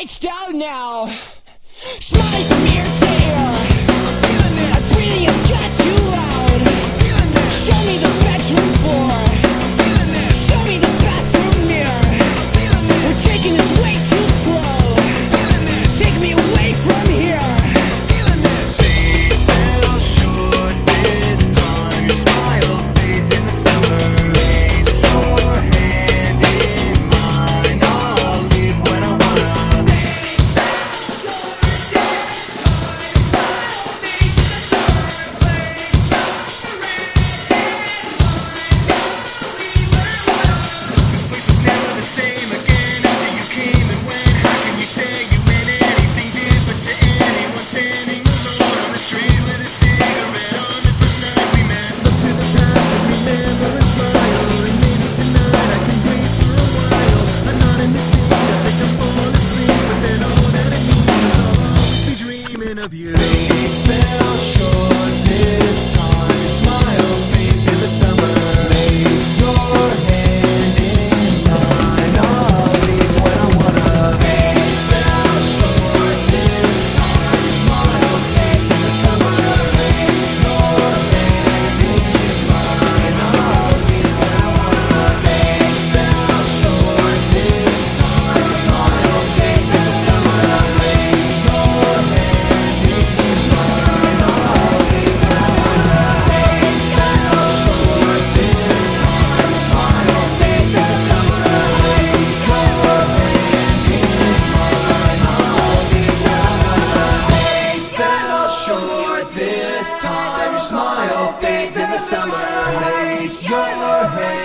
lights down now. Smiling from ear to ear. My breathing has got too loud. Show me the bedroom floor. Show me the bathroom mirror. We're taking this way too slow. Take me away from here. Of you. Faith fell short this time. Your smile fades in the summer. Place your hand in mine. I'll leave when I wanna. Faith fell short this time. Your smile fades in the summer. Place your hand in mine. I'll leave when I wanna. Faith fell short this time. Your smile fades in the summer. Place your hand. This time your smile fades in the summer. Place your hand